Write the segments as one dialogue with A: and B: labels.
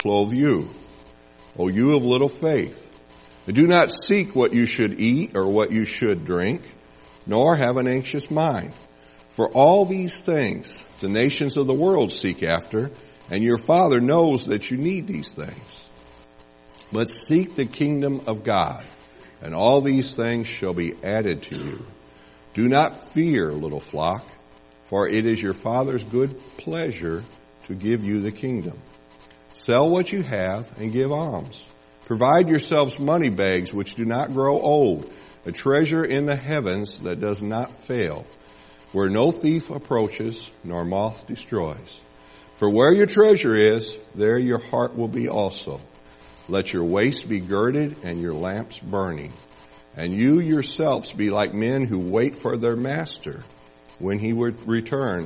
A: clothe you, O you of little faith. And do not seek what you should eat or what you should drink, nor have an anxious mind. For all these things the nations of the world seek after, and your Father knows that you need these things. But seek the kingdom of God, and all these things shall be added to you. Do not fear, little flock, for it is your Father's good pleasure to give you the kingdom. Sell what you have and give alms. Provide yourselves money bags which do not grow old, a treasure in the heavens that does not fail, where no thief approaches nor moth destroys. For where your treasure is, there your heart will be also. Let your waist be girded and your lamps burning. And you yourselves be like men who wait for their master when he will return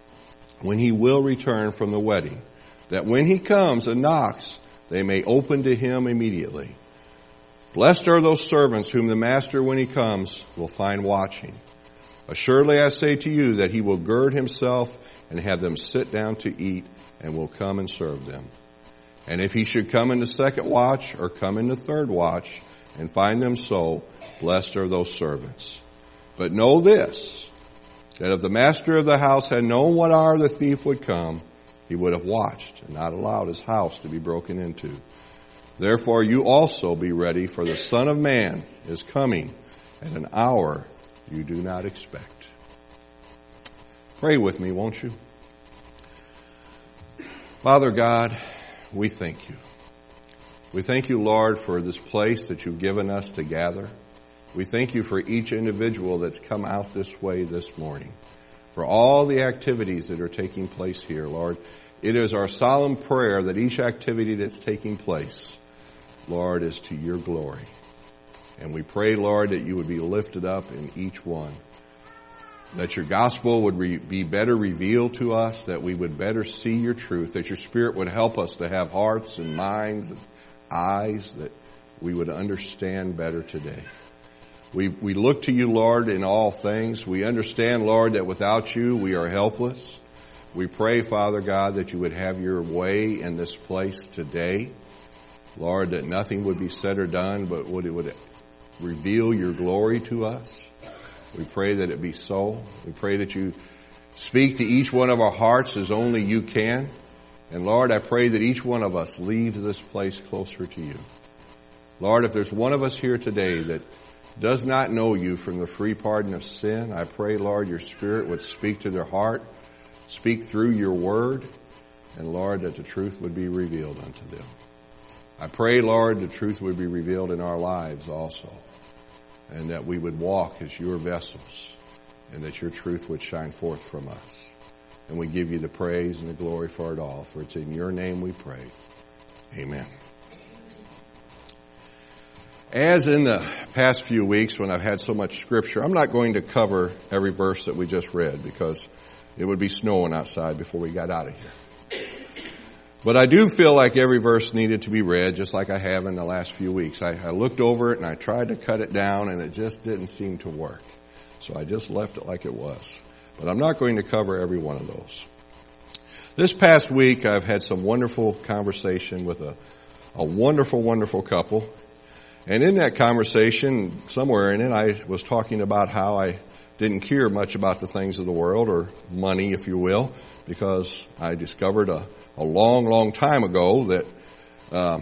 A: from the wedding, that when he comes and knocks, they may open to him immediately. Blessed are those servants whom the master, when he comes, will find watching. Assuredly I say to you that he will gird himself and have them sit down to eat, and will come and serve them. And if he should come in the second watch or come in the third watch and find them so, blessed are those servants. But know this, that if the master of the house had known what hour the thief would come, he would have watched and not allowed his house to be broken into. Therefore you also be ready, for the Son of Man is coming at an hour you do not expect. Pray with me, won't you? Father God, we thank you. We thank you, Lord, for this place that you've given us to gather. We thank you for each individual that's come out this way this morning, for all the activities that are taking place here, Lord. It is our solemn prayer that each activity that's taking place, Lord, is to your glory. And we pray, Lord, that you would be lifted up in each one, that your gospel would be better revealed to us, that we would better see your truth, that your Spirit would help us to have hearts and minds and eyes that we would understand better today. We look to you, Lord, in all things. We understand, Lord, that without you we are helpless. We pray, Father God, that you would have your way in this place today. Lord, that nothing would be said or done, but it would reveal your glory to us. We pray that it be so. We pray that you speak to each one of our hearts as only you can. And Lord, I pray that each one of us leaves this place closer to you. Lord, if there's one of us here today that does not know you from the free pardon of sin, I pray, Lord, your Spirit would speak to their heart, speak through your word, and Lord, that the truth would be revealed unto them. I pray, Lord, the truth would be revealed in our lives also, and that we would walk as your vessels, and that your truth would shine forth from us. And we give you the praise and the glory for it all, for it's in your name we pray. Amen. As in the past few weeks when I've had so much scripture, I'm not going to cover every verse that we just read because it would be snowing outside before we got out of here. But I do feel like every verse needed to be read, just like I have in the last few weeks. I looked over it and I tried to cut it down, and it just didn't seem to work. So I just left it like it was. But I'm not going to cover every one of those. This past week, I've had some wonderful conversation with a wonderful, wonderful couple. And in that conversation, somewhere in it, I was talking about how I didn't care much about the things of the world, or money, if you will, because I discovered a long, long time ago that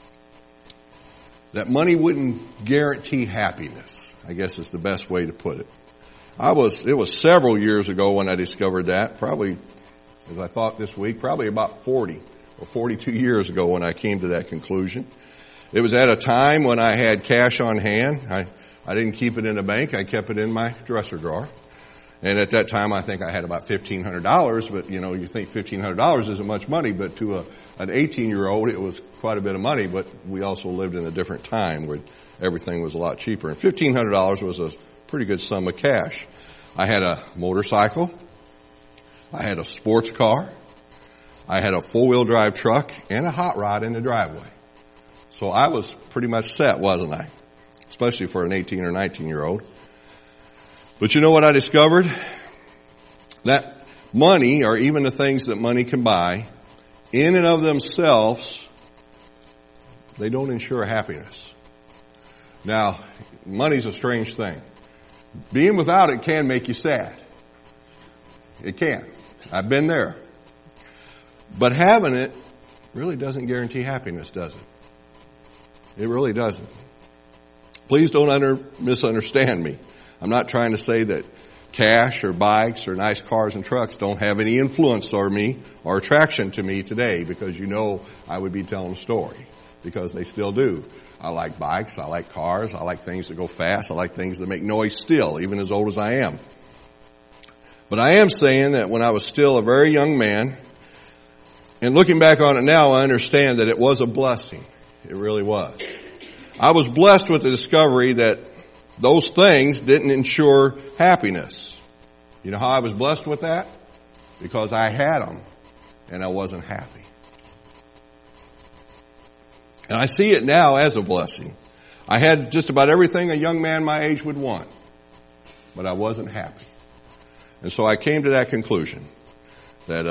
A: that money wouldn't guarantee happiness, I guess is the best way to put it. It was several years ago when I discovered that, probably, as I thought this week, probably about 40 or 42 years ago when I came to that conclusion. It was at a time when I had cash on hand. I didn't keep it in a bank. I kept it in my dresser drawer. And at that time, I think I had about $1,500, but you think $1,500 isn't much money, but to an 18-year-old, it was quite a bit of money, but we also lived in a different time where everything was a lot cheaper. And $1,500 was a pretty good sum of cash. I had a motorcycle. I had a sports car. I had a four-wheel drive truck and a hot rod in the driveway. So I was pretty much set, wasn't I? Especially for an 18 or 19-year-old. But you know what I discovered? That money, or even the things that money can buy, in and of themselves They don't ensure happiness. Now, money's a strange thing. Being without it can make you sad. It can. I've been there. But having it really doesn't guarantee happiness, does it? It really doesn't. Please don't misunderstand me. I'm not trying to say that cash or bikes or nice cars and trucks don't have any influence on me or attraction to me today, because you know I would be telling a story, because they still do. I like bikes, I like cars, I like things that go fast, I like things that make noise still, even as old as I am. But I am saying that when I was still a very young man, and looking back on it now, I understand that it was a blessing. It really was. I was blessed with the discovery that those things didn't ensure happiness. You know how I was blessed with that? Because I had them and I wasn't happy. And I see it now as a blessing. I had just about everything a young man my age would want, but I wasn't happy. And so I came to that conclusion that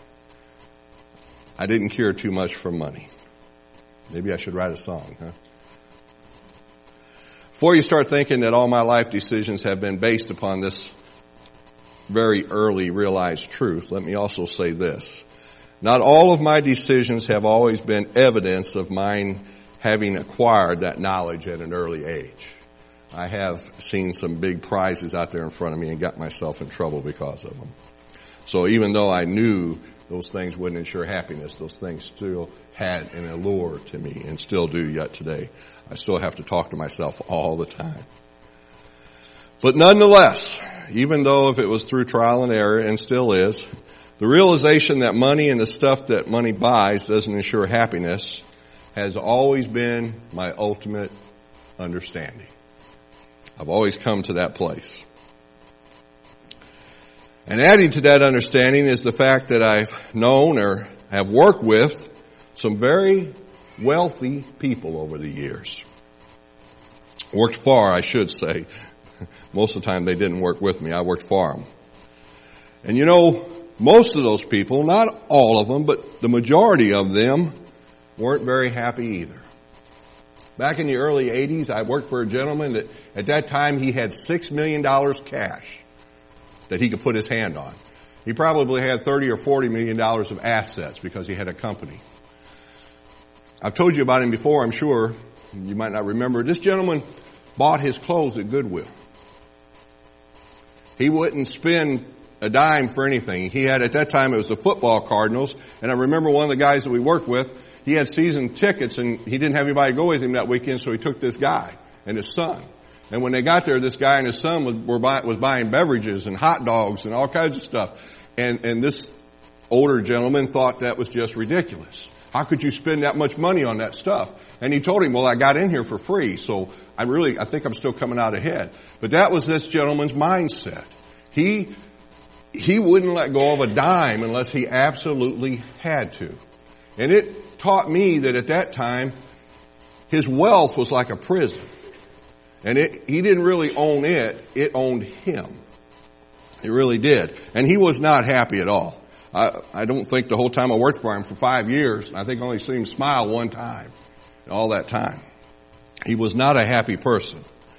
A: I didn't care too much for money. Maybe I should write a song, huh? Before you start thinking that all my life decisions have been based upon this very early realized truth, let me also say this. Not all of my decisions have always been evidence of mine having acquired that knowledge at an early age. I have seen some big prizes out there in front of me and got myself in trouble because of them. So even though I knew those things wouldn't ensure happiness, those things still had an allure to me and still do yet today. I still have to talk to myself all the time. But nonetheless, even though if it was through trial and error, and still is, the realization that money and the stuff that money buys doesn't ensure happiness has always been my ultimate understanding. I've always come to that place. And adding to that understanding is the fact that I've known or have worked with some very wealthy people over the years. Worked for, I should say. Most of the time they didn't work with me. I worked for them. And you know, most of those people, not all of them, but the majority of them weren't very happy either. Back in the early 80s, I worked for a gentleman that at that time he had $6 million cash that he could put his hand on. He probably had $30 or $40 million of assets because he had a company. I've told you about him before, I'm sure. You might not remember. This gentleman bought his clothes at Goodwill. He wouldn't spend a dime for anything. He had, at that time, it was the football Cardinals. And I remember one of the guys that we worked with, he had season tickets and he didn't have anybody go with him that weekend, so he took this guy and his son. And when they got there, this guy and his son was buying beverages and hot dogs and all kinds of stuff. And this older gentleman thought that was just ridiculous. How could you spend that much money on that stuff? And he told him, well, I got in here for free, so I think I'm still coming out ahead. But that was this gentleman's mindset. He wouldn't let go of a dime unless he absolutely had to. And it taught me that at that time, his wealth was like a prison. And he didn't really own it, it owned him. It really did. And he was not happy at all. I don't think the whole time I worked for him for 5 years, I think I only seen him smile one time, all that time. He was not a happy person.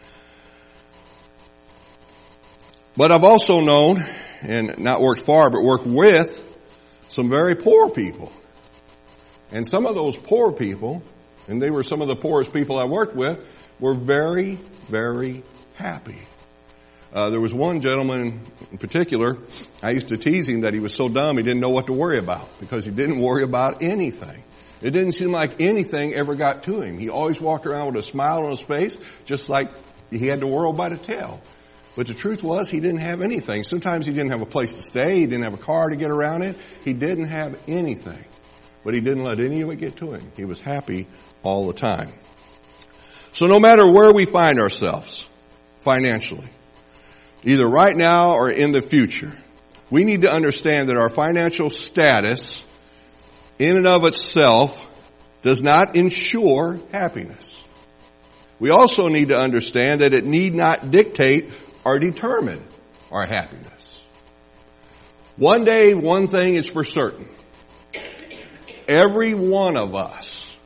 A: But I've also known, and not worked for, but worked with some very poor people. And some of those poor people, and they were some of the poorest people I worked with, were very, very happy. There was one gentleman in particular, I used to tease him that he was so dumb he didn't know what to worry about, because he didn't worry about anything. It didn't seem like anything ever got to him. He always walked around with a smile on his face, just like he had the world by the tail. But the truth was, he didn't have anything. Sometimes he didn't have a place to stay. He didn't have a car to get around in. He didn't have anything. But he didn't let any of it get to him. He was happy all the time. So no matter where we find ourselves financially, either right now or in the future, we need to understand that our financial status in and of itself does not ensure happiness. We also need to understand that it need not dictate or determine our happiness. One day, one thing is for certain. Every one of us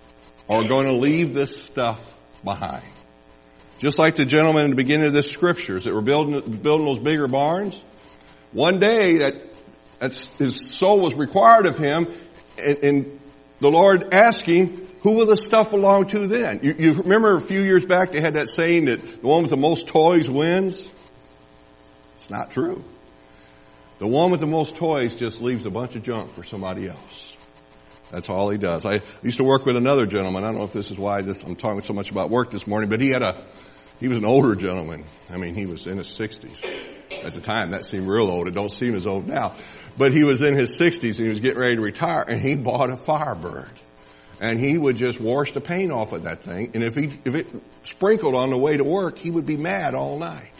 A: are going to leave this stuff behind. Just like the gentleman in the beginning of this scriptures that were building those bigger barns. One day his soul was required of him, and the Lord asked him, who will this stuff belong to then? You remember a few years back they had that saying that the one with the most toys wins? It's not true. The one with the most toys just leaves a bunch of junk for somebody else. That's all he does. I used to work with another gentleman. I don't know if this is why I'm talking so much about work this morning, but he was an older gentleman. I mean, he was in his 60s. At the time, that seemed real old. It don't seem as old now. But he was in his 60s and he was getting ready to retire, and he bought a Firebird. And he would just wash the paint off of that thing. And if it sprinkled on the way to work, he would be mad all night.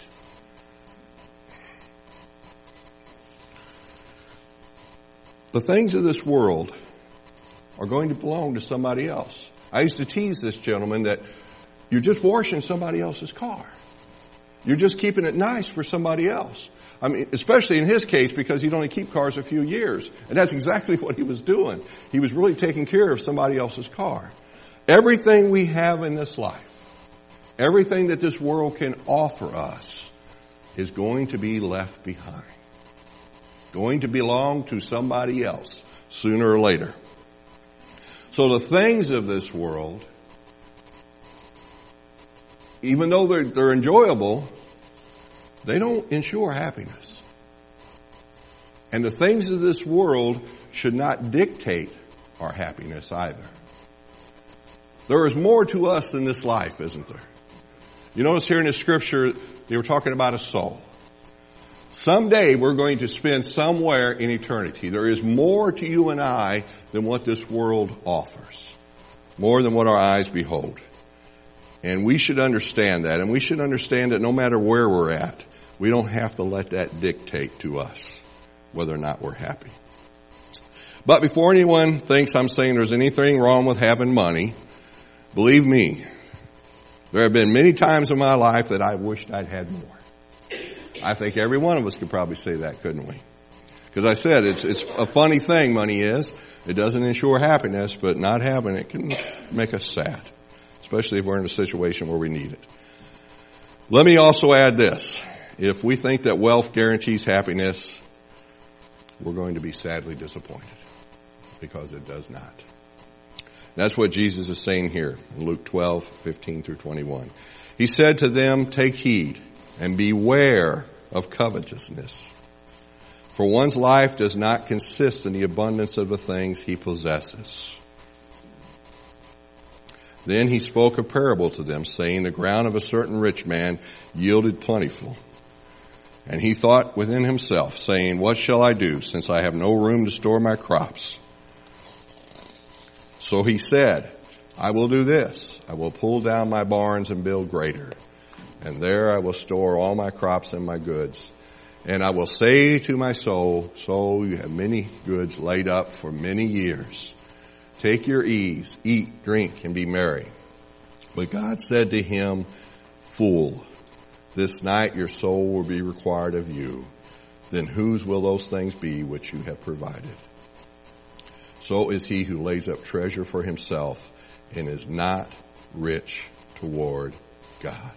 A: The things of this world are going to belong to somebody else. I used to tease this gentleman that you're just washing somebody else's car. You're just keeping it nice for somebody else. I mean, especially in his case, because he'd only keep cars a few years. And that's exactly what he was doing. He was really taking care of somebody else's car. Everything we have in this life, everything that this world can offer us, is going to be left behind. Going to belong to somebody else sooner or later. So the things of this world, even though they're enjoyable, they don't ensure happiness. And the things of this world should not dictate our happiness either. There is more to us than this life, isn't there? You notice here in the scripture, they were talking about a soul. Someday we're going to spend somewhere in eternity. There is more to you and I than what this world offers. More than what our eyes behold. And we should understand that. And we should understand that no matter where we're at, we don't have to let that dictate to us whether or not we're happy. But before anyone thinks I'm saying there's anything wrong with having money, believe me, there have been many times in my life that I wished I'd had more. I think every one of us could probably say that, couldn't we? Because I said, it's a funny thing, money is. It doesn't ensure happiness, but not having it can make us sad. Especially if we're in a situation where we need it. Let me also add this. If we think that wealth guarantees happiness, we're going to be sadly disappointed. Because it does not. That's what Jesus is saying here in Luke 12:15 through 21. He said to them, take heed and beware of covetousness. For one's life does not consist in the abundance of the things he possesses. Then he spoke a parable to them, saying, the ground of a certain rich man yielded plentiful. And he thought within himself, saying, what shall I do, since I have no room to store my crops? So he said, I will do this. I will pull down my barns and build greater. And there I will store all my crops and my goods. And I will say to my soul, soul, you have many goods laid up for many years. Take your ease, eat, drink, and be merry. But God said to him, fool, this night your soul will be required of you. Then whose will those things be which you have provided? So is he who lays up treasure for himself and is not rich toward God.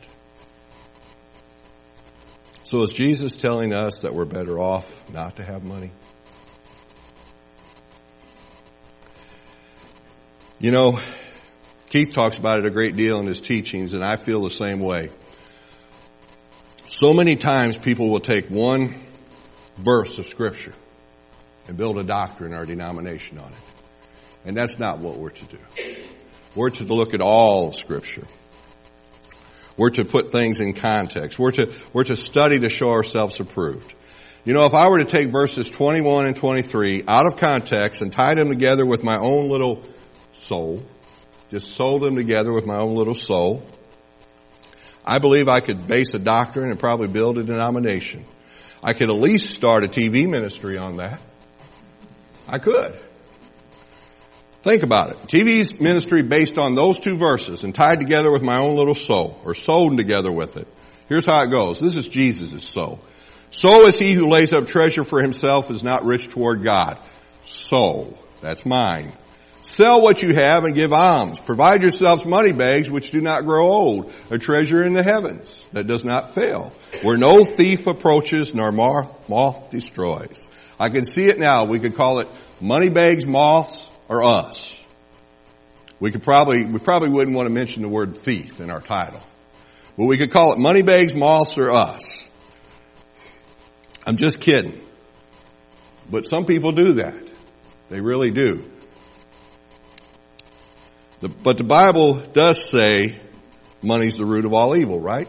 A: So is Jesus telling us that we're better off not to have money? You know, Keith talks about it a great deal in his teachings, and I feel the same way. So many times people will take one verse of Scripture and build a doctrine or denomination on it. And that's not what we're to do. We're to look at all of Scripture. We're to put things in context. We're to study to show ourselves approved. You know, if I were to take verses 21 and 23 out of context and tie them together with my own little soul, just sew them together with my own little soul, I believe I could base a doctrine and probably build a denomination. I could at least start a TV ministry on that. I could. Think about it. TV ministry based on those two verses and tied together with my own little soul, or sewn together with it. Here's how it goes. This is Jesus' soul. So is he who lays up treasure for himself is not rich toward God. So, that's mine. Sell what you have and give alms. Provide yourselves money bags which do not grow old, a treasure in the heavens that does not fail, where no thief approaches nor moth destroys. I can see it now. We could call it money bags, moths, or us. We probably wouldn't want to mention the word thief in our title. But we could call it money bags, moths, or us. I'm just kidding. But some people do that. They really do. But the Bible does say money's the root of all evil, right?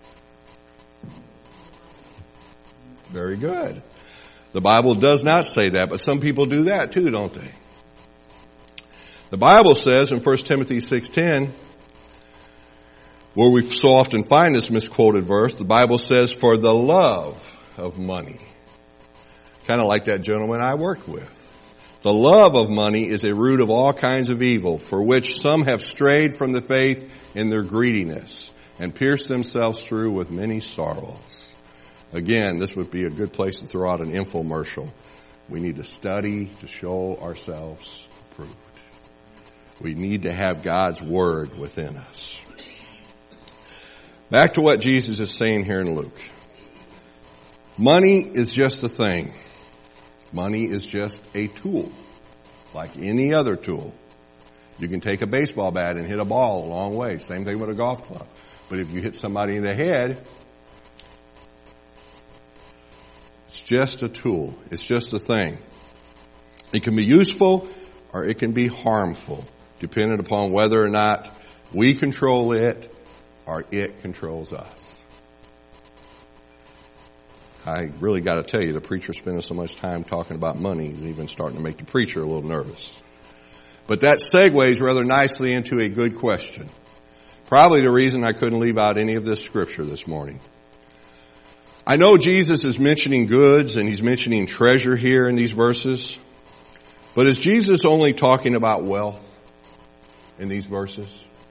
A: Very good. The Bible does not say that, but some people do that too, don't they? The Bible says in 1 Timothy 6:10, where we so often find this misquoted verse, the Bible says, for the love of money. Kind of like that gentleman I worked with. The love of money is a root of all kinds of evil, for which some have strayed from the faith in their greediness and pierced themselves through with many sorrows. Again, this would be a good place to throw out an infomercial. We need to study to show ourselves approved. We need to have God's Word within us. Back to what Jesus is saying here in Luke. Money is just a thing. Money is just a tool, like any other tool. You can take a baseball bat and hit a ball a long way. Same thing with a golf club. But if you hit somebody in the head, it's just a tool. It's just a thing. It can be useful or it can be harmful, depending upon whether or not we control it or it controls us. I really got to tell you, the preacher spending so much time talking about money is even starting to make the preacher a little nervous. But that segues rather nicely into a good question. Probably the reason I couldn't leave out any of this scripture this morning. I know Jesus is mentioning goods and he's mentioning treasure here in these verses. But is Jesus only talking about wealth in these verses?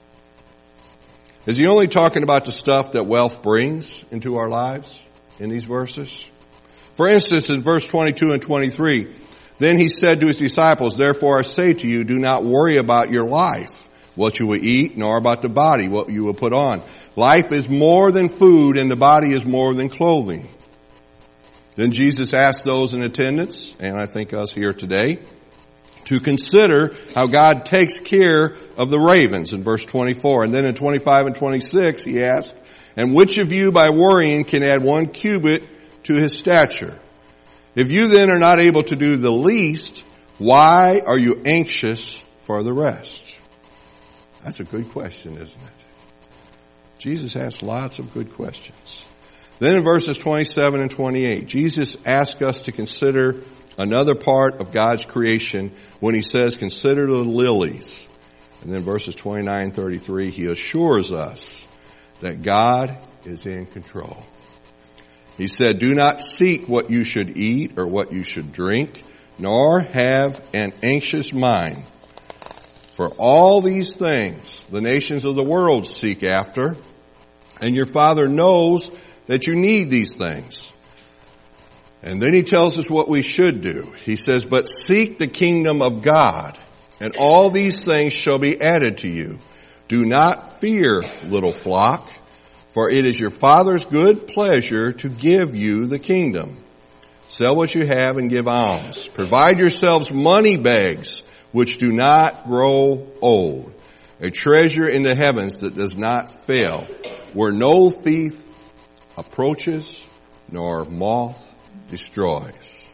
A: Is he only talking about the stuff that wealth brings into our lives in these verses? For instance, in verse 22 and 23, then he said to his disciples, therefore I say to you, do not worry about your life, what you will eat, nor about the body, what you will put on. Life is more than food, and the body is more than clothing. Then Jesus asked those in attendance, and I think us here today, to consider how God takes care of the ravens in verse 24. And then in 25 and 26, he asked, and which of you by worrying can add 1 cubit to his stature? If you then are not able to do the least, why are you anxious for the rest? That's a good question, isn't it? Jesus asked lots of good questions. Then in verses 27 and 28, Jesus asks us to consider another part of God's creation when he says, consider the lilies. And then verses 29 and 33, he assures us that God is in control. He said, do not seek what you should eat or what you should drink, nor have an anxious mind. For all these things the nations of the world seek after, and your Father knows that you need these things. And then he tells us what we should do. He says, but seek the kingdom of God, and all these things shall be added to you. Do not fear, little flock, for it is your Father's good pleasure to give you the kingdom. Sell what you have and give alms. Provide yourselves money bags which do not grow old, a treasure in the heavens that does not fail, where no thief approaches nor moth destroys.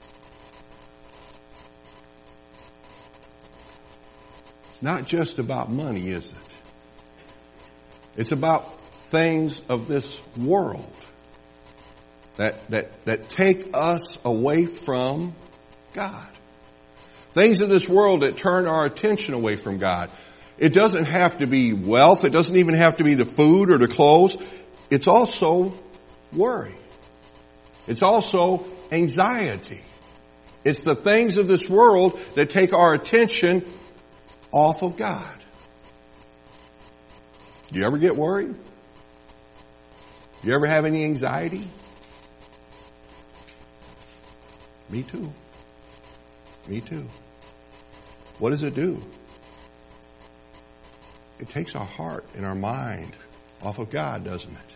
A: It's not just about money, is it? It's about things of this world that take us away from God. Things of this world that turn our attention away from God. It doesn't have to be wealth. It doesn't even have to be the food or the clothes. It's also worry. It's also anxiety. It's the things of this world that take our attention off of God. Do you ever get worried? Do you ever have any anxiety? Me too. Me too. what does it do? It takes our heart and our mind off of God, doesn't it?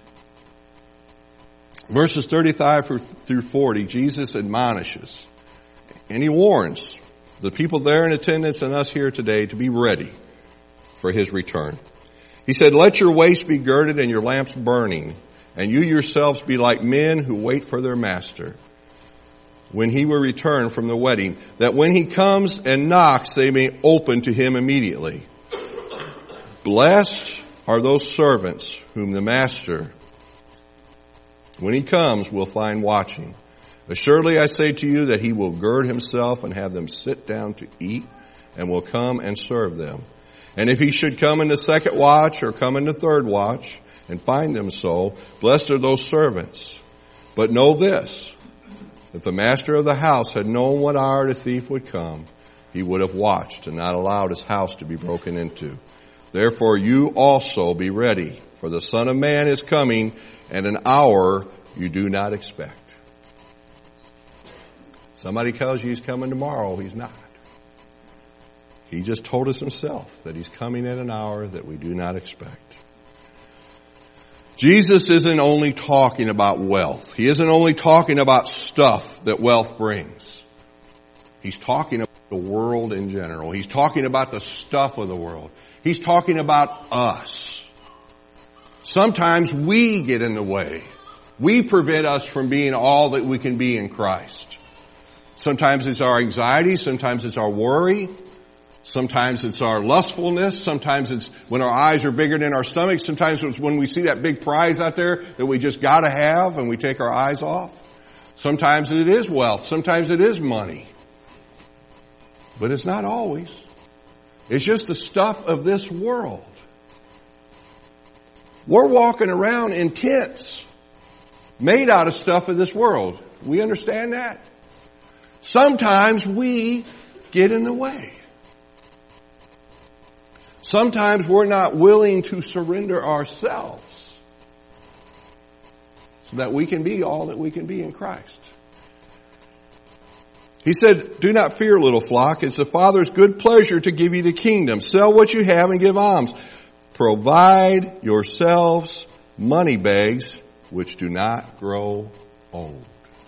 A: Verses 35 through 40, Jesus admonishes and he warns the people there in attendance and us here today to be ready for his return. He said, let your waist be girded and your lamps burning, and you yourselves be like men who wait for their master when he will return from the wedding, that when he comes and knocks, they may open to him immediately. Blessed are those servants whom the master, when he comes, will find watching. Assuredly I say to you that he will gird himself and have them sit down to eat, and will come and serve them. And if he should come in the second watch or come in the third watch and find them so, blessed are those servants. But know this, if the master of the house had known what hour the thief would come, he would have watched and not allowed his house to be broken into. Therefore you also be ready, for the Son of Man is coming at an hour you do not expect. Somebody tells you he's coming tomorrow, he's not. He just told us himself that he's coming at an hour that we do not expect. Jesus isn't only talking about wealth. He isn't only talking about stuff that wealth brings. He's talking about the world in general. He's talking about the stuff of the world. He's talking about us. Sometimes we get in the way. We prevent us from being all that we can be in Christ. Sometimes it's our anxiety. Sometimes it's our worry. Sometimes it's our lustfulness. Sometimes it's when our eyes are bigger than our stomachs. Sometimes it's when we see that big prize out there that we just gotta have and we take our eyes off. Sometimes it is wealth. Sometimes it is money. But it's not always. It's just the stuff of this world. We're walking around in tents made out of stuff of this world. We understand that? Sometimes we get in the way. Sometimes we're not willing to surrender ourselves so that we can be all that we can be in Christ. He said, do not fear, little flock. It's the Father's good pleasure to give you the kingdom. Sell what you have and give alms. Provide yourselves money bags which do not grow old.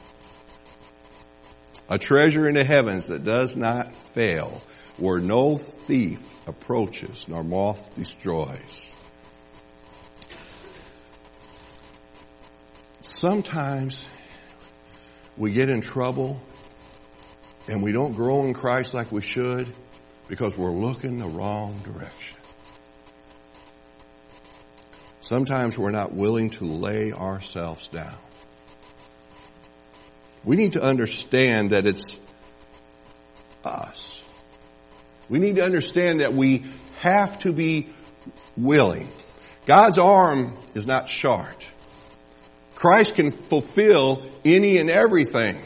A: A treasure in the heavens that does not fail, where no thief approaches nor moth destroys. Sometimes we get in trouble and we don't grow in Christ like we should because we're looking the wrong direction. Sometimes we're not willing to lay ourselves down. We need to understand that it's us. We need to understand that we have to be willing. God's arm is not short. Christ can fulfill any and everything.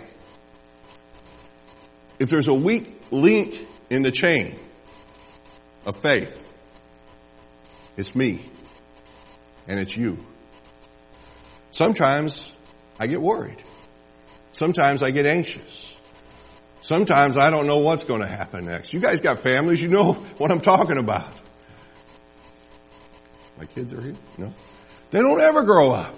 A: If there's a weak link in the chain of faith, it's me and it's you. Sometimes I get worried. Sometimes I get anxious. Sometimes I don't know what's going to happen next. You guys got families, you know what I'm talking about. My kids are here? No? They don't ever grow up.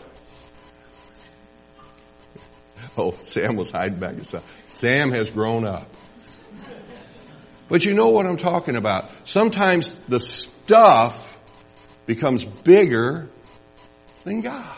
A: Oh, Sam was hiding back inside. Sam has grown up. But you know what I'm talking about. Sometimes the stuff becomes bigger than God.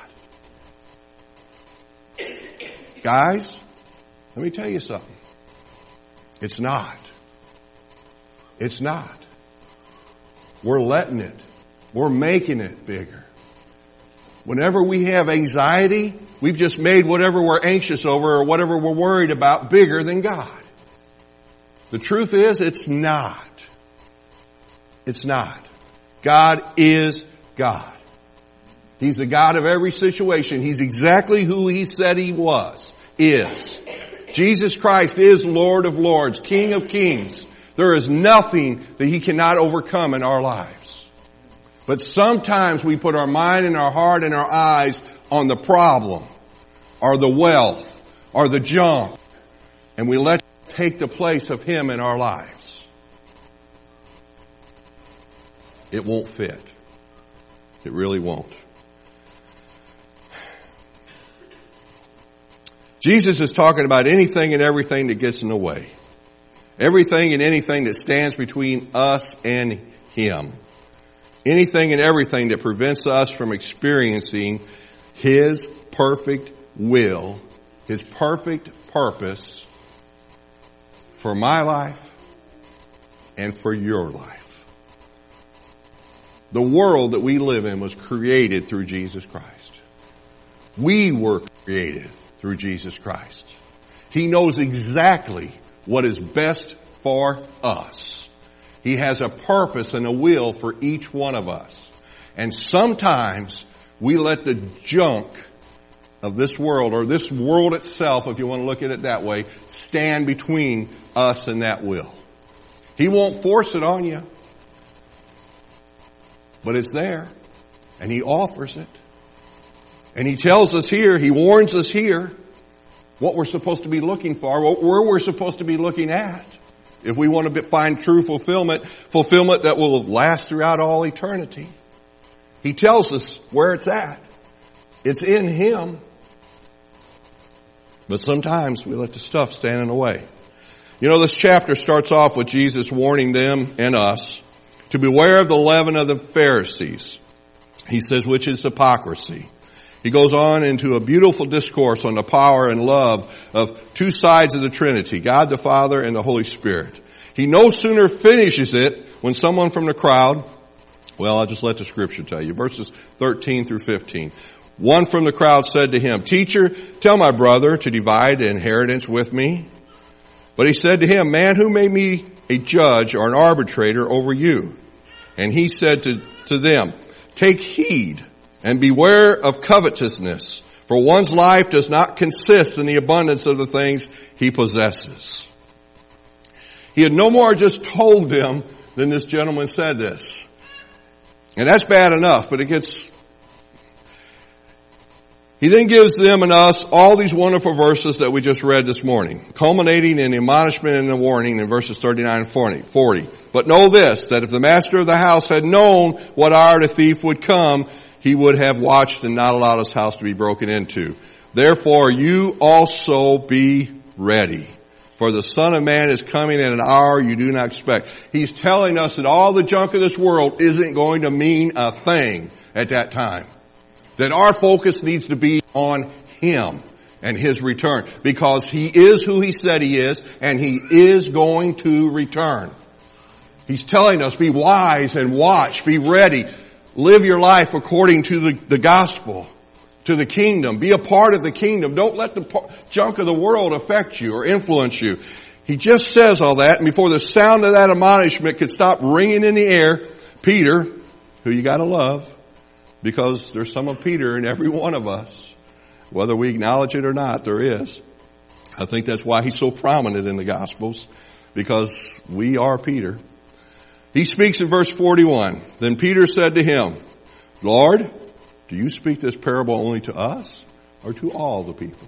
A: Guys, let me tell you something. It's not. It's not. We're letting it. We're making it bigger. Whenever we have anxiety, we've just made whatever we're anxious over or whatever we're worried about bigger than God. The truth is, it's not. It's not. God is God. He's the God of every situation. He's exactly who He said He is. Jesus Christ is Lord of Lords, King of Kings. There is nothing that He cannot overcome in our lives. But sometimes we put our mind and our heart and our eyes on the problem, or the wealth, or the junk, and we let it take the place of Him in our lives. It won't fit. It really won't. Jesus is talking about anything and everything that gets in the way. Everything and anything that stands between us and Him. Anything and everything that prevents us from experiencing His perfect will, His perfect purpose for my life and for your life. The world that we live in was created through Jesus Christ. We were created through Jesus Christ. He knows exactly what is best for us. He has a purpose and a will for each one of us. And sometimes we let the junk of this world, or this world itself, if you want to look at it that way, stand between us and that will. He won't force it on you. But it's there. And He offers it. And He tells us here, He warns us here, what we're supposed to be looking for, where we're supposed to be looking at. If we want to find true fulfillment that will last throughout all eternity. He tells us where it's at. It's in Him. But sometimes we let the stuff stand in the way. You know, this chapter starts off with Jesus warning them and us to beware of the leaven of the Pharisees. He says, which is hypocrisy. He goes on into a beautiful discourse on the power and love of two sides of the Trinity, God the Father and the Holy Spirit. He no sooner finishes it when someone from the crowd, well, I'll just let the scripture tell you, verses 13 through 15. One from the crowd said to Him, Teacher, tell my brother to divide the inheritance with me. But He said to him, Man, who made me a judge or an arbitrator over you? And He said to them, Take heed and beware of covetousness, for one's life does not consist in the abundance of the things he possesses. He had no more just told them than this gentleman said this. And that's bad enough, but He then gives them and us all these wonderful verses that we just read this morning, culminating in the admonishment and the warning in verses 39 and 40. But know this, that if the master of the house had known what hour the thief would come, he would have watched and not allowed his house to be broken into. Therefore, you also be ready. For the Son of Man is coming at an hour you do not expect. He's telling us that all the junk of this world isn't going to mean a thing at that time. That our focus needs to be on Him and His return. Because He is who He said He is, and He is going to return. He's telling us, be wise and watch, be ready. Live your life according to the gospel, to the kingdom. Be a part of the kingdom. Don't let the junk of the world affect you or influence you. He just says all that, and before the sound of that admonishment could stop ringing in the air, Peter, who you gotta love, because there's some of Peter in every one of us, whether we acknowledge it or not, there is. I think that's why he's so prominent in the Gospels, because we are Peter. He speaks in verse 41. Then Peter said to Him, Lord, do you speak this parable only to us or to all the people?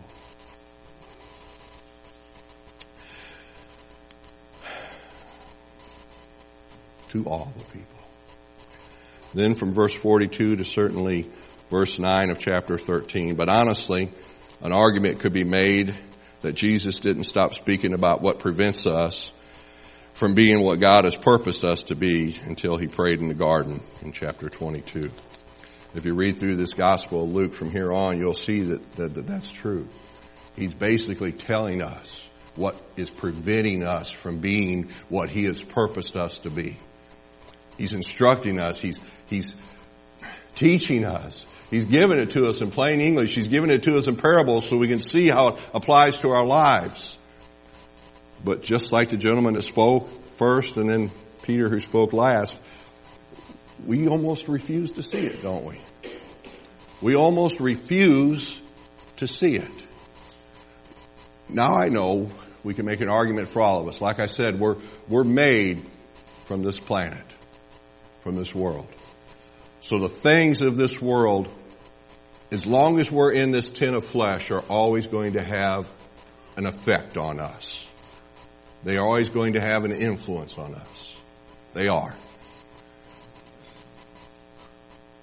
A: To all the people. Then from verse 42 to certainly verse 9 of chapter 13. But honestly, an argument could be made that Jesus didn't stop speaking about what prevents us from being what God has purposed us to be until He prayed in the garden in chapter 22. If you read through this Gospel of Luke from here on, you'll see that that's true. He's basically telling us what is preventing us from being what He has purposed us to be. He's instructing us. He's teaching us. He's given it to us in plain English. He's given it to us in parables so we can see how it applies to our lives. But just like the gentleman that spoke first and then Peter who spoke last, we almost refuse to see it, don't we? We almost refuse to see it. Now I know we can make an argument for all of us. Like I said, we're made from this planet, from this world. So the things of this world, as long as we're in this tin of flesh, are always going to have an effect on us. They are always going to have an influence on us. They are.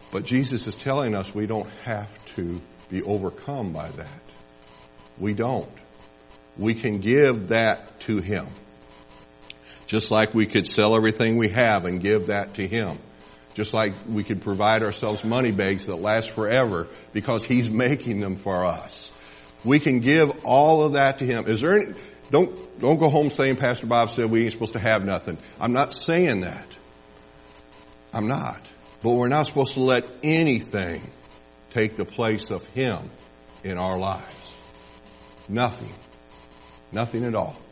A: But Jesus is telling us we don't have to be overcome by that. We don't. We can give that to Him. Just like we could sell everything we have and give that to Him. Just like we could provide ourselves money bags that last forever because He's making them for us. We can give all of that to Him. Is there any, don't go home saying Pastor Bob said we ain't supposed to have nothing. I'm not saying that. I'm not. But we're not supposed to let anything take the place of Him in our lives. Nothing. Nothing at all.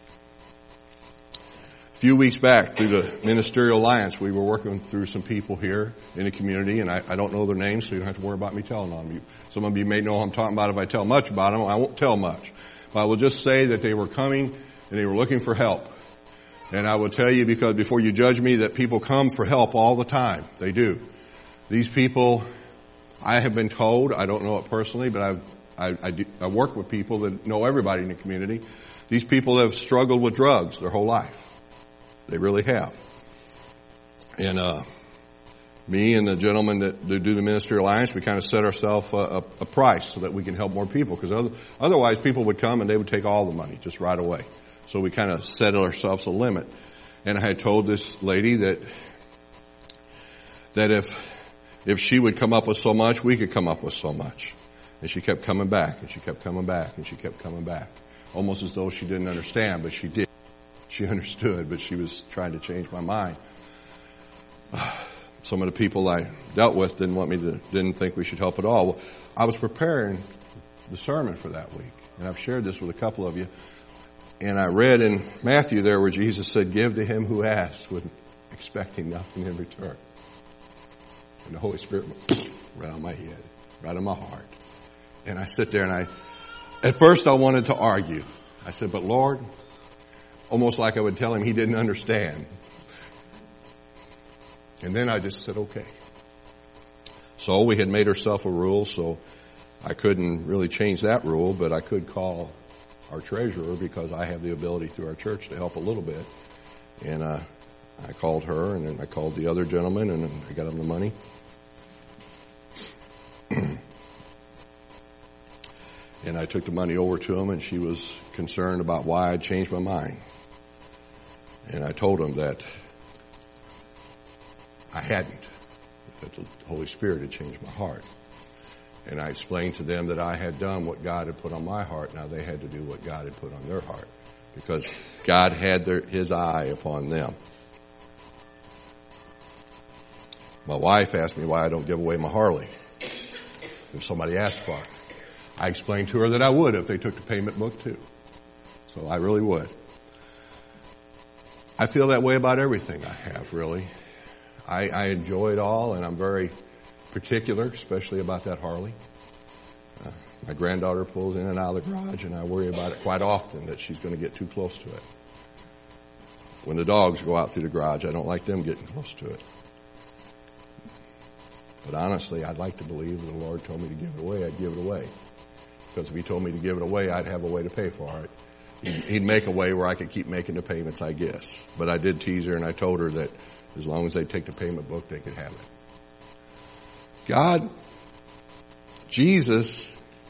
A: A few weeks back, through the Ministerial Alliance, we were working through some people here in the community, and I don't know their names, so you don't have to worry about me telling on you. Some of you may know who I'm talking about if I tell much about them. I won't tell much. But I will just say that they were coming and they were looking for help. And I will tell you, because before you judge me, that people come for help all the time. They do. These people, I have been told, I don't know it personally, but I work with people that know everybody in the community. These people have struggled with drugs their whole life. They really have. And me and the gentleman that do the Ministerial Alliance, we kind of set ourselves a price so that we can help more people. Because otherwise people would come and they would take all the money just right away. So we kind of set ourselves a limit. And I had told this lady that if she would come up with so much, we could come up with so much. And she kept coming back, and she kept coming back, and she kept coming back. Almost as though she didn't understand, but she did. She understood, but she was trying to change my mind. Some of the people I dealt with didn't think we should help at all. Well, I was preparing the sermon for that week, and I've shared this with a couple of you. And I read in Matthew there where Jesus said, "Give to him who asks, with expecting nothing in return." And the Holy Spirit went right on my head, right on my heart. And I sit there and at first I wanted to argue. I said, "But Lord," almost like I would tell him he didn't understand. And then I just said, okay. So we had made ourselves a rule, so I couldn't really change that rule, but I could call our treasurer because I have the ability through our church to help a little bit. And I called her, and then I called the other gentleman, and then I got him the money. And I took the money over to him, and she was concerned about why I'd changed my mind. And I told him that I hadn't, that the Holy Spirit had changed my heart. And I explained to them that I had done what God had put on my heart. Now they had to do what God had put on their heart, because God had His eye upon them. My wife asked me why I don't give away my Harley if somebody asked for it. I explained to her that I would if they took the payment book too. So I really would. I feel that way about everything I have, really. I enjoy it all, and I'm very particular, especially about that Harley. My granddaughter pulls in and out of the garage, and I worry about it quite often, that she's going to get too close to it. When the dogs go out through the garage, I don't like them getting close to it. But honestly, I'd like to believe if the Lord told me to give it away, I'd give it away. Because if He told me to give it away, I'd have a way to pay for it. He'd make a way where I could keep making the payments, I guess. But I did tease her, and I told her that as long as they take the payment book, they could have it. Jesus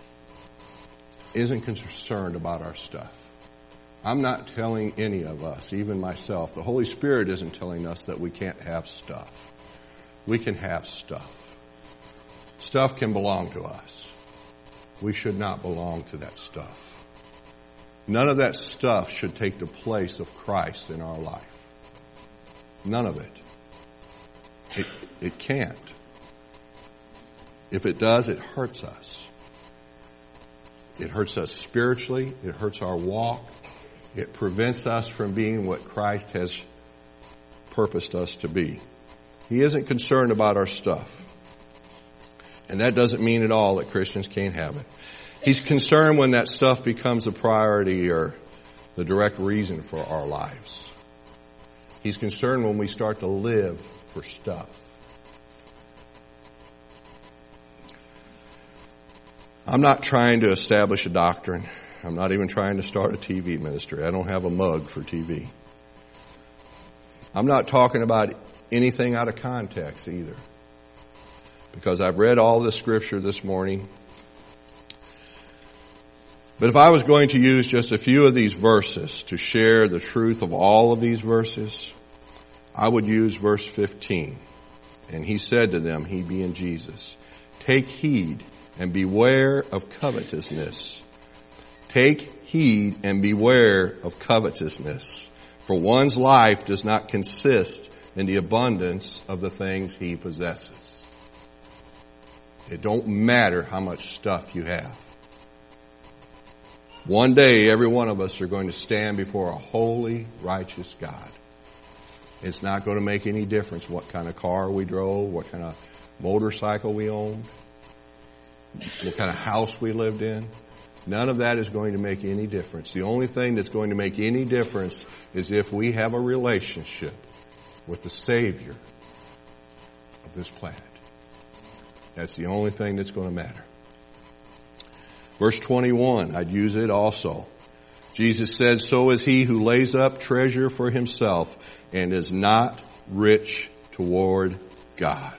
A: isn't concerned about our stuff. I'm not telling any of us, even myself. The Holy Spirit isn't telling us that we can't have stuff. We can have stuff. Stuff can belong to us. We should not belong to that stuff. None of that stuff should take the place of Christ in our life. None of it. It can't. If it does, it hurts us. It hurts us spiritually. It hurts our walk. It prevents us from being what Christ has purposed us to be. He isn't concerned about our stuff. And that doesn't mean at all that Christians can't have it. He's concerned when that stuff becomes a priority or the direct reason for our lives. He's concerned when we start to live for stuff. I'm not trying to establish a doctrine. I'm not even trying to start a TV ministry. I don't have a mug for TV. I'm not talking about anything out of context either. because I've read all the scripture this morning. But if I was going to use just a few of these verses to share the truth of all of these verses, I would use verse 15. And he said to them, he being Jesus, take heed and beware of covetousness. Take heed and beware of covetousness. For one's life does not consist in the abundance of the things he possesses. It don't matter how much stuff you have. One day, every one of us are going to stand before a holy, righteous God. It's not going to make any difference what kind of car we drove, what kind of motorcycle we owned, what kind of house we lived in. None of that is going to make any difference. The only thing that's going to make any difference is if we have a relationship with the Savior of this planet. That's the only thing that's going to matter. Verse 21, I'd use it also. Jesus said, so is he who lays up treasure for himself and is not rich toward God.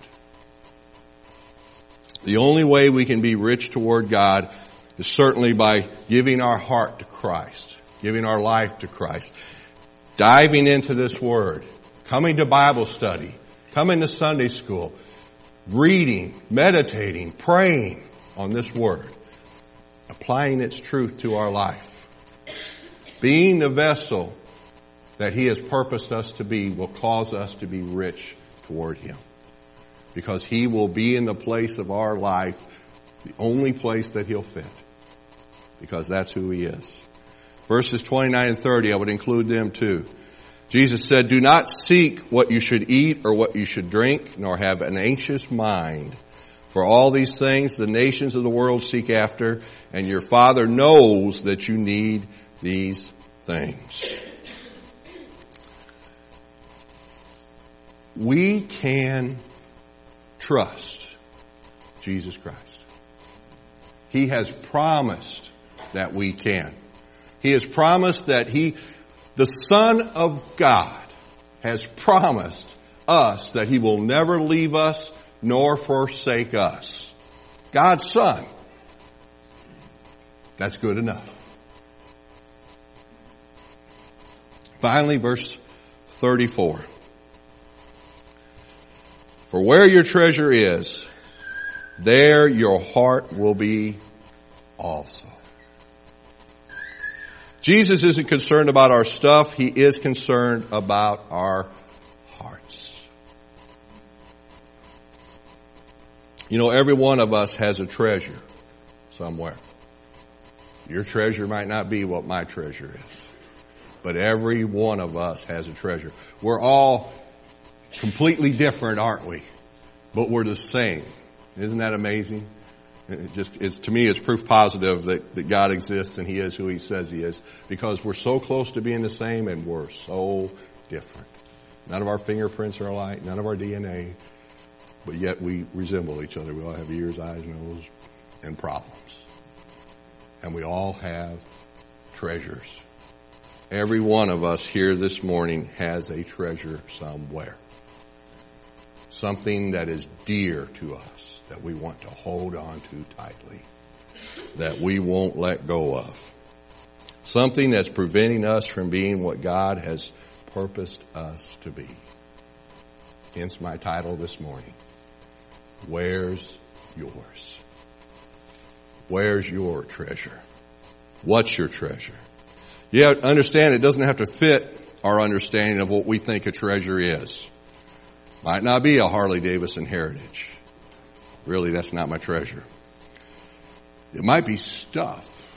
A: The only way we can be rich toward God is certainly by giving our heart to Christ, giving our life to Christ, diving into this Word, coming to Bible study, coming to Sunday school, reading, meditating, praying on this Word, applying its truth to our life. Being the vessel that He has purposed us to be will cause us to be rich toward Him. Because He will be in the place of our life, the only place that He'll fit. Because that's who He is. Verses 29 and 30, I would include them too. Jesus said, do not seek what you should eat or what you should drink, nor have an anxious mind. For all these things the nations of the world seek after, and your Father knows that you need these things. We can trust Jesus Christ. He has promised that we can. He has promised that the Son of God, has promised us that He will never leave us nor forsake us. God's Son. That's good enough. Finally, verse 34. For where your treasure is, there your heart will be also. Jesus isn't concerned about our stuff. He is concerned about our hearts. You know, every one of us has a treasure somewhere. Your treasure might not be what my treasure is. But every one of us has a treasure. We're all completely different, aren't we? But we're the same. Isn't that amazing? To me, it's proof positive that God exists and He is who He says He is. Because we're so close to being the same and we're so different. None of our fingerprints are alike, none of our DNA, but yet we resemble each other. We all have ears, eyes, nose, and problems. And we all have treasures. Every one of us here this morning has a treasure somewhere. Something that is dear to us, that we want to hold on to tightly, that we won't let go of. Something that's preventing us from being what God has purposed us to be. Hence my title this morning. Where's yours? Where's your treasure? What's your treasure? You have to understand it doesn't have to fit our understanding of what we think a treasure is. Might not be a Harley-Davidson Heritage. Really, that's not my treasure. It might be stuff.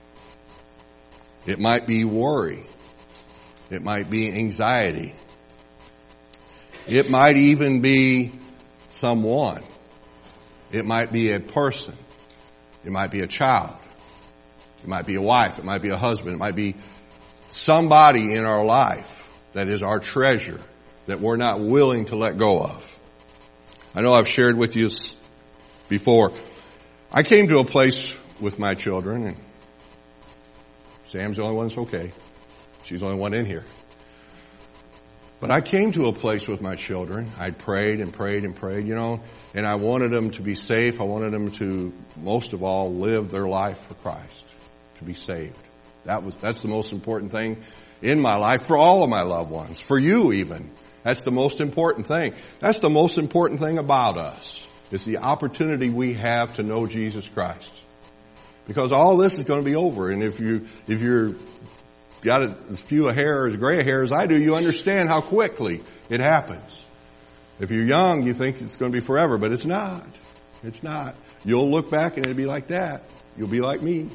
A: It might be worry. It might be anxiety. It might even be someone. It might be a person. It might be a child. It might be a wife. It might be a husband. It might be somebody in our life that is our treasure that we're not willing to let go of. I know I've shared with you before. I came to a place with my children, and Sam's the only one that's okay. She's the only one in here. But I came to a place with my children. I prayed and prayed and prayed, and I wanted them to be safe. I wanted them to, most of all, live their life for Christ, to be saved. That's the most important thing in my life for all of my loved ones, for you even. That's the most important thing. That's the most important thing about us. It's the opportunity we have to know Jesus Christ. Because all this is going to be over. And if you're got as few hairs, gray hair as I do, you understand how quickly it happens. If you're young, you think it's going to be forever, but it's not. It's not. You'll look back and it'll be like that. You'll be like me.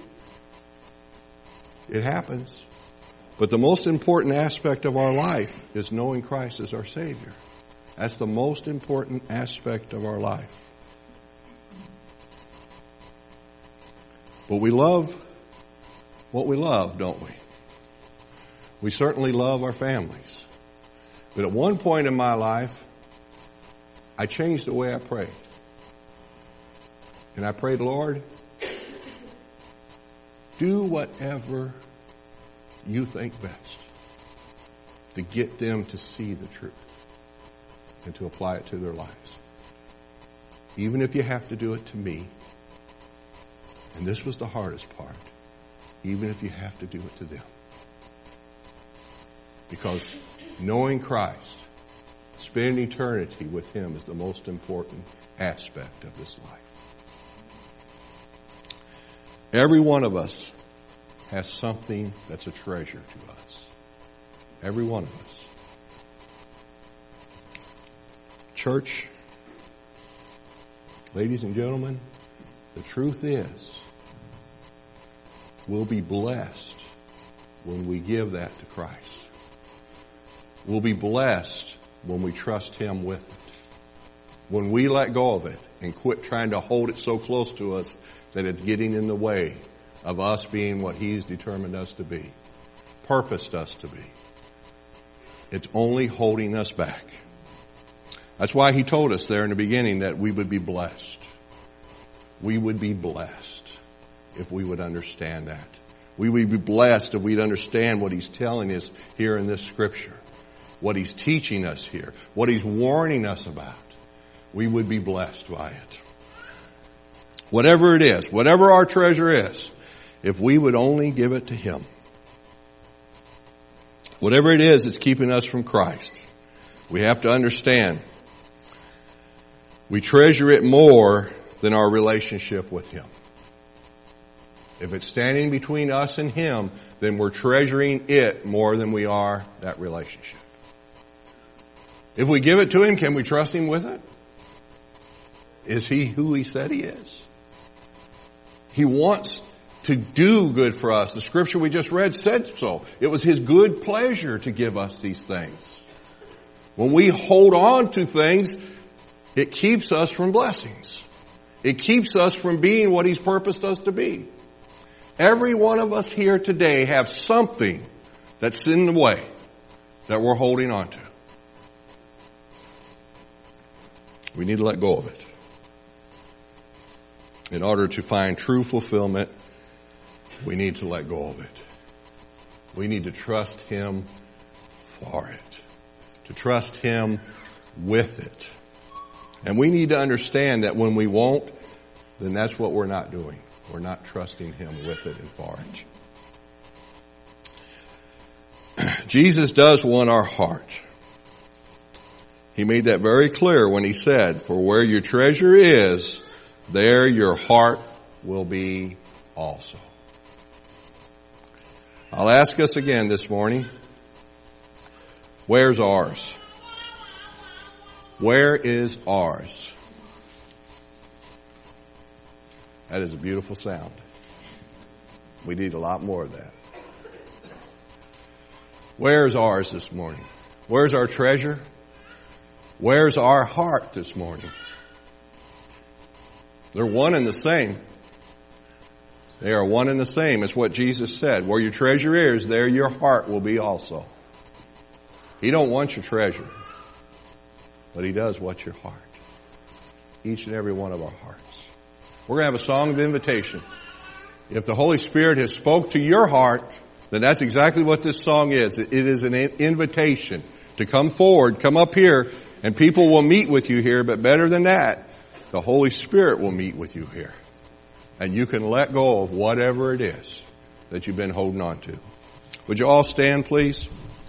A: It happens. But the most important aspect of our life is knowing Christ as our Savior. That's the most important aspect of our life. But we love what we love, don't we? We certainly love our families. But at one point in my life, I changed the way I prayed. And I prayed, Lord, do whatever you think best to get them to see the truth and to apply it to their lives. Even if you have to do it to me. And this was the hardest part. Even if you have to do it to them. Because knowing Christ, spending eternity with Him is the most important aspect of this life. Every one of us has something that's a treasure to us. Every one of us. Church, ladies and gentlemen, the truth is, we'll be blessed when we give that to Christ. We'll be blessed when we trust Him with it. When we let go of it and quit trying to hold it so close to us that it's getting in the way of us being what He's determined us to be, purposed us to be. It's only holding us back. That's why He told us there in the beginning that we would be blessed. We would be blessed if we would understand that. We would be blessed if we'd understand what He's telling us here in this scripture, what He's teaching us here, what He's warning us about. We would be blessed by it. Whatever it is, whatever our treasure is, if we would only give it to Him. Whatever it is that's keeping us from Christ, we have to understand we treasure it more than our relationship with Him. If it's standing between us and Him, then we're treasuring it more than we are that relationship. If we give it to Him, can we trust Him with it? Is He who He said He is? He wants to do good for us. The scripture we just read said so. It was His good pleasure to give us these things. When we hold on to things, it keeps us from blessings. It keeps us from being what He's purposed us to be. Every one of us here today have something that's in the way that we're holding on to. We need to let go of it. In order to find true fulfillment, we need to let go of it. We need to trust Him for it. To trust Him with it. And we need to understand that when we won't, then that's what we're not doing. We're not trusting Him with it and for it. Jesus does want our heart. He made that very clear when He said, "For where your treasure is, there your heart will be also." I'll ask us again this morning, where's ours? Where is ours? That is a beautiful sound. We need a lot more of that. Where's ours this morning? Where's our treasure? Where's our heart this morning? They're one and the same. They are one and the same. It's what Jesus said. Where your treasure is, there your heart will be also. He don't want your treasure, but He does want your heart. Each and every one of our hearts. We're going to have a song of invitation. If the Holy Spirit has spoke to your heart, then that's exactly what this song is. It is an invitation to come forward, come up here, and people will meet with you here, but better than that, the Holy Spirit will meet with you here. And you can let go of whatever it is that you've been holding on to. Would you all stand, please?